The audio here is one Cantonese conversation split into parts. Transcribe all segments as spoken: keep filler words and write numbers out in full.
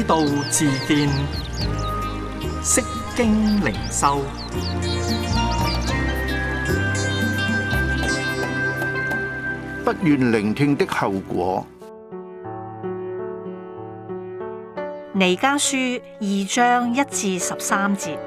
道自見，釋經靈修。 不願聆聽的後果。 彌迦書二章一至十三節。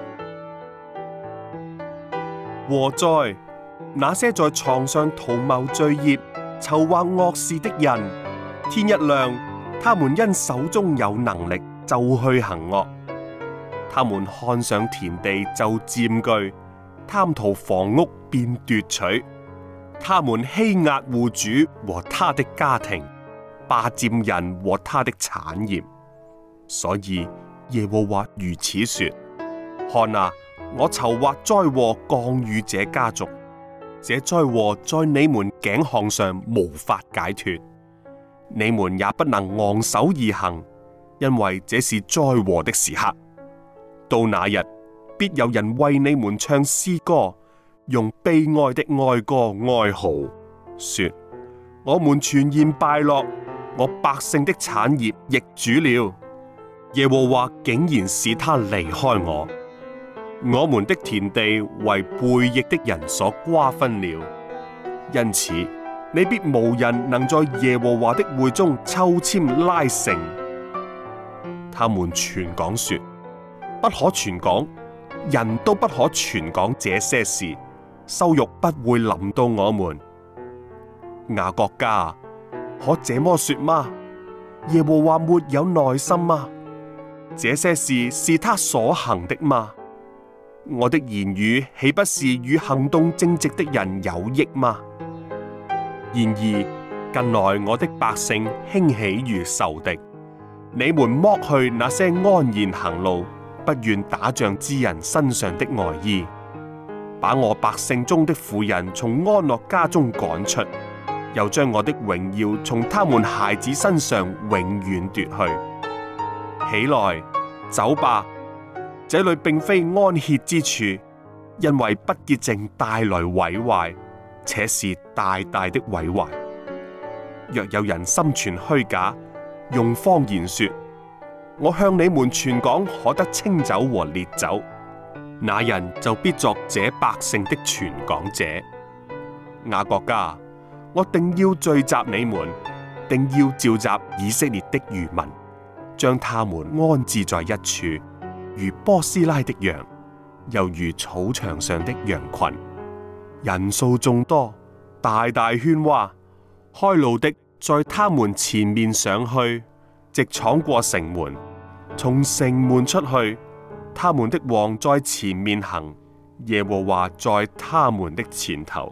禍哉！那些在床上圖謀罪孽、籌劃惡事的人，天一亮，他們因手中有能力，就去行惡。他們看上田地就佔據，貪圖房屋便奪取。他們欺壓戶主和他的家庭，霸佔人和他的產業。所以耶和華如此說：看啊，我籌劃災禍降與這家族，這災禍在你們頸項上無法解脫，你們也不能昂首而行，因為這是災禍的時刻。到那日，必有人為你們唱詩歌，用悲哀的哀歌哀號，說：我們全然敗落，我百姓的產業易主了。耶和華竟然使他離開我，我們的田地為背逆的人所瓜分了。因此，你必無人能在耶和華的會中抽籤拉成。他們傳講說：不可傳講，人都不可傳講這些事，羞辱不會臨到我們。雅各家，可這麼說嗎？耶和華沒有耐心嗎？這些事是他所行的嗎？我的言語豈不是與行動正直的人有益嗎？然而近來我的百姓興起如仇敵，你們剝去那些安然行路、不願打仗之人身上的外衣，把我百姓中的婦人從安樂家中趕出，又將我的榮耀從他們孩子身上永遠奪去。起來，走吧，這裏並非安歇之處，因為不潔淨帶來毀壞，且是大大的毀壞。若有人心存虛假，用謊言說：我向你們傳講可得清酒和烈酒，那人就必作這百姓的傳講者。雅各家，我定要聚集你們，定要召集以色列的餘民，將他們安置在一處，如波斯拉的羊，又如草場上的羊群。人數眾多，大大喧嘩，開路的在他們前面上去，直闖過城門，從城門出去。他們的王在前面行，耶和華在他們的前頭。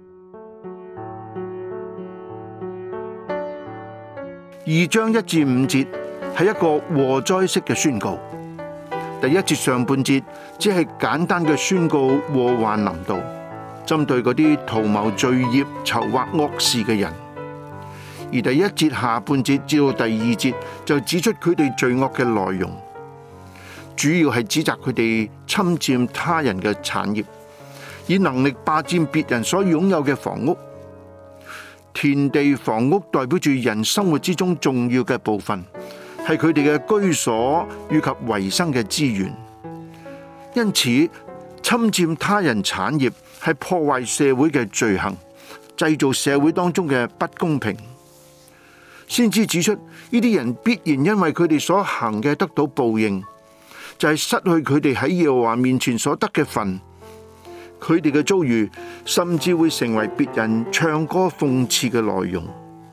二章一至五節係一個禍災式嘅宣告。第一節上半節只係簡單嘅宣告禍患臨到，針對嗰啲圖謀罪孽、籌劃惡事嘅人。而第一節下半節至到第二節就指出佢哋罪惡嘅內容，主要係指責佢哋侵佔他人嘅產業，以能力霸佔別人所擁有嘅房屋。田地房屋代表住人生活之中重要嘅部分，係佢哋嘅居所以及維生嘅資源。因此，侵佔他人產業係破壞社會嘅罪行，製造社會當中嘅不公平。先知指出，呢啲人必然因為佢哋所行嘅得到報應，就係失去佢哋喺耶和華面前所得嘅份。佢哋嘅遭遇甚至會成為別人唱歌諷刺嘅內容。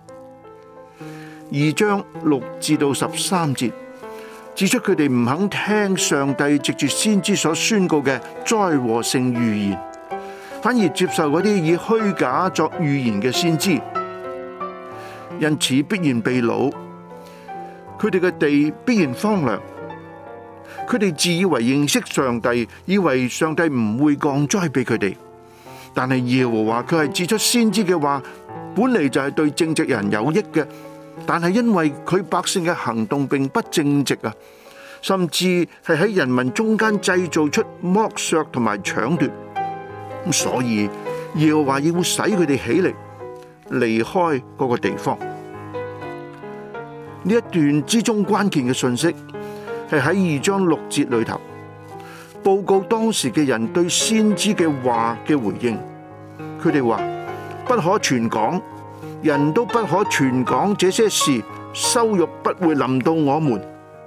二章六至到十三節指出佢哋唔肯聽上帝藉住先知所宣告嘅災禍性預言，反而接受嗰啲以虛假作預言嘅先知，因此必然被擄，佢哋嘅地必然荒涼。佢哋自以為認識上帝，以為上帝唔會降災俾佢哋，但係耶和華佢係指出先知嘅話，本嚟就係對正直人有益嘅，但係因為佢百姓嘅行動並不正直啊，甚至係喺人民中間製造出剝削同埋搶奪，咁所以耶和華要使佢哋起嚟離開嗰個地方。呢一段之中關鍵嘅信息係喺二章六節裏頭報告當時嘅人對先知嘅話嘅回應。佢哋話不可傳講，人都不可傳講這些事，羞辱不會臨到我們。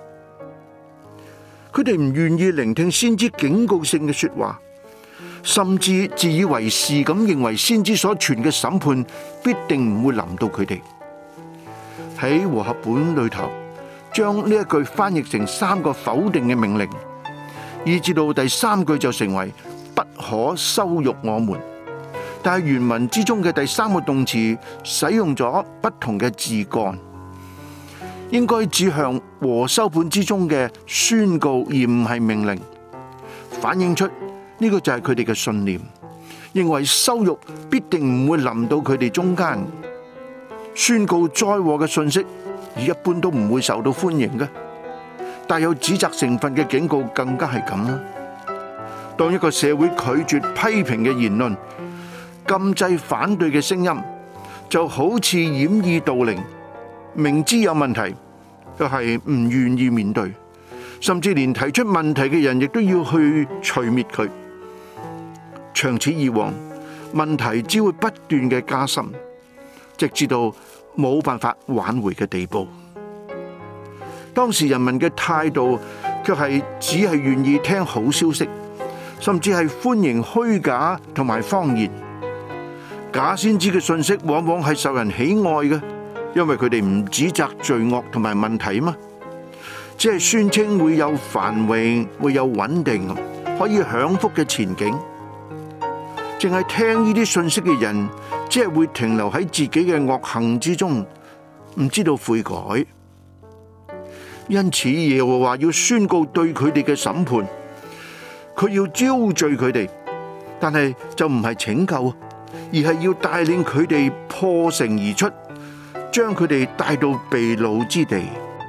佢哋唔願意聆聽先知警告性嘅說話，甚至自以為是咁認為先知所傳嘅審判必定唔會臨到佢哋。喺和合本裏頭，將呢一句翻譯成三個否定嘅命令，以至到第三句就成為不可羞辱我們。但係原文之中嘅第三個動詞使用咗不同嘅字幹，應該指向和修本之中嘅宣告，而唔係命令，反映出呢個就係佢哋嘅信念，認為羞辱必定唔會臨到佢哋中間。宣告災禍嘅信息而一般都唔會受到歡迎嘅，帶有指責成分嘅警告更加係咁啦。當一個社會拒絕批評嘅言論，禁制反對嘅聲音，就好似掩耳盜鈴，明知有問題，又係唔願意面對，甚至連提出問題嘅人亦都要去除滅佢。長此以往，問題只會不斷嘅加深，直至到冇辦法挽回嘅地步。當時人民嘅態度卻係只係願意聽好消息，甚至係歡迎虛假同埋謊言。假先知嘅信息往往係受人喜愛嘅，因為佢哋唔指責罪惡同埋問題嘛，只係宣稱會有繁榮、會有穩定、可以享福嘅前景。淨係聽呢啲信息嘅人，只係會停留喺自己嘅惡行之中，唔知道悔改。因此耶和華要宣告對佢哋嘅審判，佢要招聚佢哋，但係就唔係拯救，而係要帶領佢哋破城而出，將佢哋帶到被擄之地。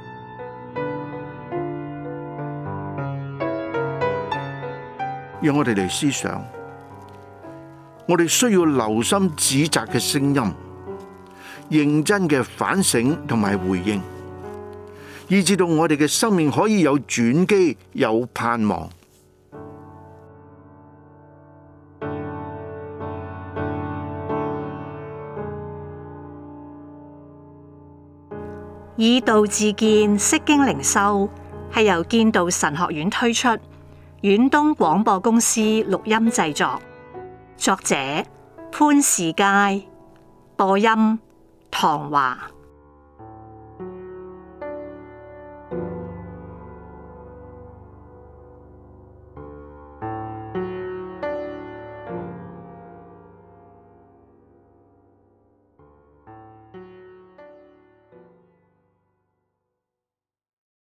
讓我哋嚟思想，我哋需要留心指責嘅聲音，認真嘅反省同埋回應，以至到我哋嘅生命可以有轉機，有盼望。 以道自見，釋經靈修係由建道神學院推出，遠東廣播公司錄音製作，作者潘士佳，播音唐華。